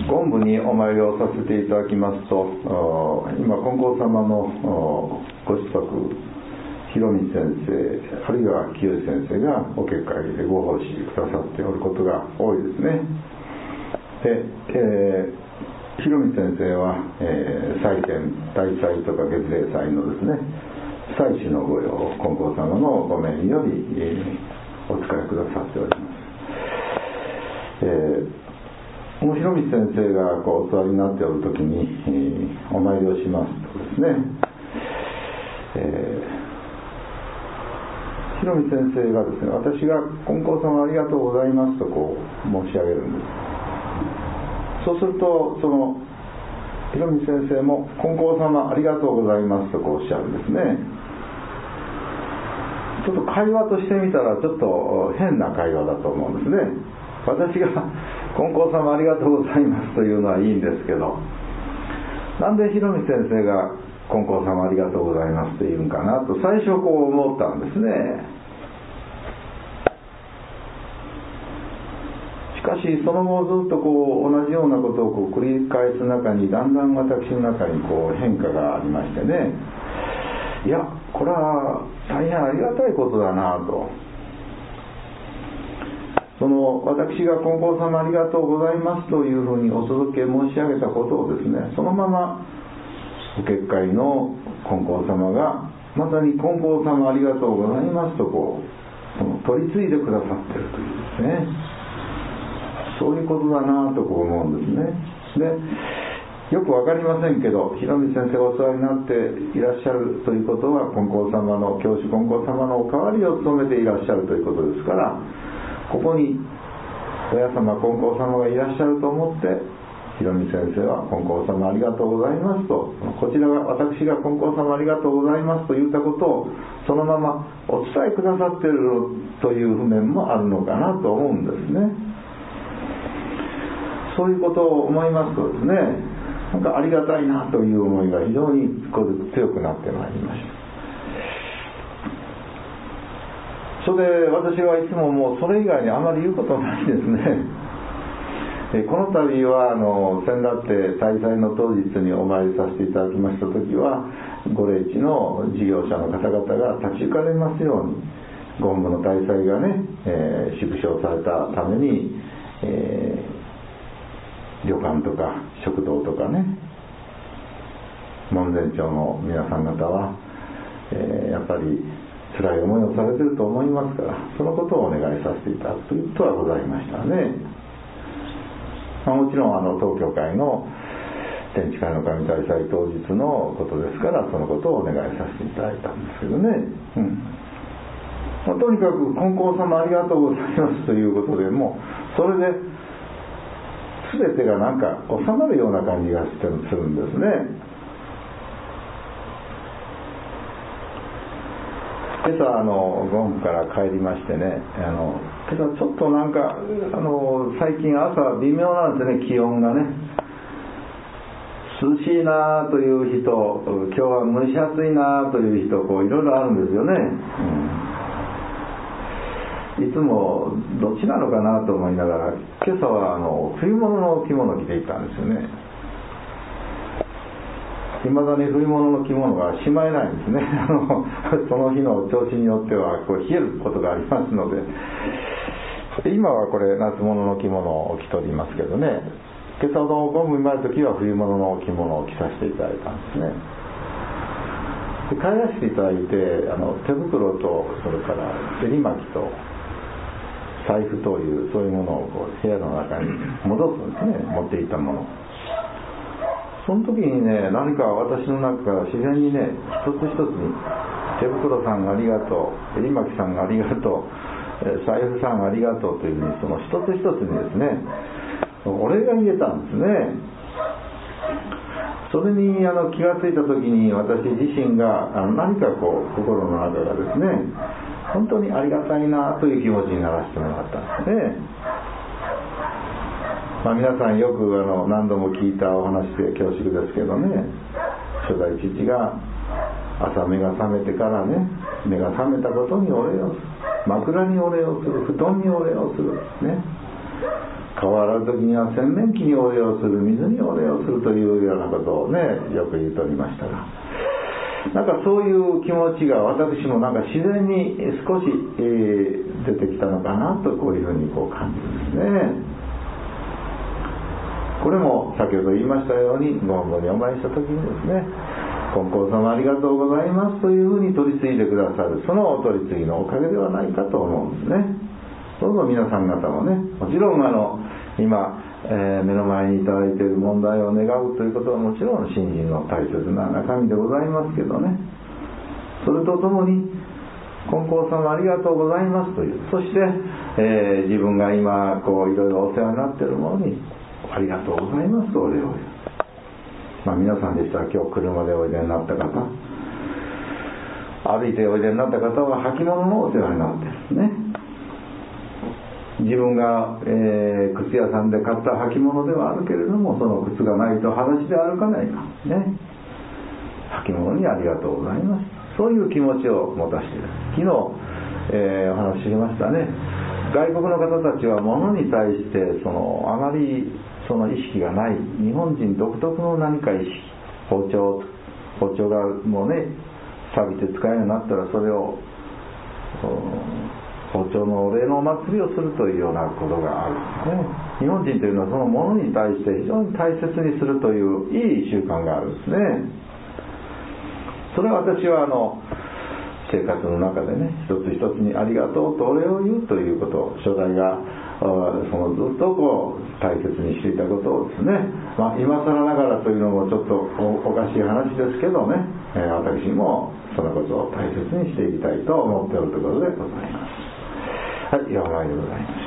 権部にお参りをさせていただきますと、今金光様のご子息広道先生あるいは清先生がお結界でご奉仕くださっておることが多いですね。で、広道先生は、祭典大祭とか月例祭のですね祭祀の御用を金光様のご命により、お使いくださっております。この広道先生がお座りになっておるときに、お参りをしますとですね、広道先生がですね、私が金光様ありがとうございますと申し上げるんです。そうするとその広道先生も金光様ありがとうございますとおっしゃるんですね。ちょっと会話としてみたらちょっと変な会話だと思うんですね。私が金光様ありがとうございますというのはいいんですけど、なんで広道先生が金光様ありがとうございますと言うんかなと最初思ったんですね。しかしその後ずっと同じようなことを繰り返す中にだんだん私の中に変化がありましてね、いやこれは大変ありがたいことだなと、その私が金光様ありがとうございますというふうにお届け申し上げたことをですね、そのままお結界の金光様がまさに金光様ありがとうございますとその取り継いでくださっているというですね、そういうことだなと思うんですね。で、よくわかりませんけど、広道先生がお世話になっていらっしゃるということは金光様の教主金光様のお代わりを務めていらっしゃるということですから、ここに親様金光様がいらっしゃると思って広道先生は金光様ありがとうございますと、こちらが私が金光様ありがとうございますと言ったことをそのままお伝えくださっているという面もあるのかなと思うんですね。そういうことを思いますとですね、なんかありがたいなという思いが非常に強くなってまいりました。それで私はいつももうそれ以外にあまり言うことないですね。この度は先だって大祭の当日にお参りさせていただきました時は、ご霊地の事業者の方々が立ち行かれますように、権部の大祭がね、縮小されたために、旅館とか食堂とかね、門前町の皆さん方は、やっぱり辛い思いをされていると思いますから、そのことをお願いさせていただくということはございましたね。もちろん東教会の天地会の神大祭当日のことですから、そのことをお願いさせていただいたんですけどね、とにかく金光様ありがとうございますということで、もうそれで全てがなんか収まるような感じがするんですね。今朝権部から帰りましてね、今朝ちょっとなんか最近朝微妙なんですね、気温がね。涼しいなという人、今日は蒸し暑いなという人、いろいろあるんですよね。いつもどっちなのかなと思いながら、今朝は冬物の着物を着ていったんですよね。いまだに冬物の着物がしまえないんですね。その日の調子によっては冷えることがありますので、今はこれ夏物の着物を着ておりますけどね、今朝の権部に参るときは冬物の着物を着させていただいたんですね。で帰らせていただいて、手袋とそれから襟巻きと財布というそういうものを部屋の中に戻すんですね、持っていたもの。その時にね、何か私の中から自然にね、一つ一つに手袋さんありがとう、襟巻さんありがとう、財布さんありがとうというふうに、その一つ一つにですね、お礼が言えたんですね。それに気がついた時に、私自身が何か心の中がですね、本当にありがたいなという気持ちにならせてもらったんですね。皆さんよく何度も聞いたお話で恐縮ですけどね、初代父が朝目が覚めてからね、目が覚めたことにお礼をする、枕にお礼をする、布団にお礼をするね、 顔を洗う時には洗面器にお礼をする、水にお礼をするというようなことをね、よく言っておりましたが、なんかそういう気持ちが私もなんか自然に少し、出てきたのかなと、こういうふうに感じるんですね。これも先ほど言いましたように、ご本にお参りした時にですね、金光様ありがとうございますというふうに取り次いでくださる、そのお取り次ぎのおかげではないかと思うんですね。どうぞ皆さん方もね、もちろん今、目の前にいただいている問題を願うということはもちろん信心の大切な中身でございますけどね、それとともに金光様ありがとうございますという、そして、自分が今いろいろお世話になっているものにありがとうございますとお礼を言う。皆さんでしたら今日車でおいでになった方、歩いておいでになった方は履物のお世話になってるね。自分が、靴屋さんで買った履物ではあるけれども、その靴がないと裸足で歩かないかね。履物にありがとうございます、そういう気持ちを持たせている。昨日、お話ししましたね。外国の方たちは物に対してあまりその意識がない、日本人独特の何か意識、包丁がもうね錆びて使えるようになったら、それを包丁のお礼のお祭りをするというようなことがあるんですね。日本人というのはそのものに対して非常に大切にするといういい習慣があるんですね。それは私は生活の中でね、一つ一つにありがとうとお礼を言うということ、初代がずっと大切にしていたことをですね、今更ながらというのもちょっとおかしい話ですけどね、私もそのことを大切にしていきたいと思っておるところでございます。はい、4枚でございます。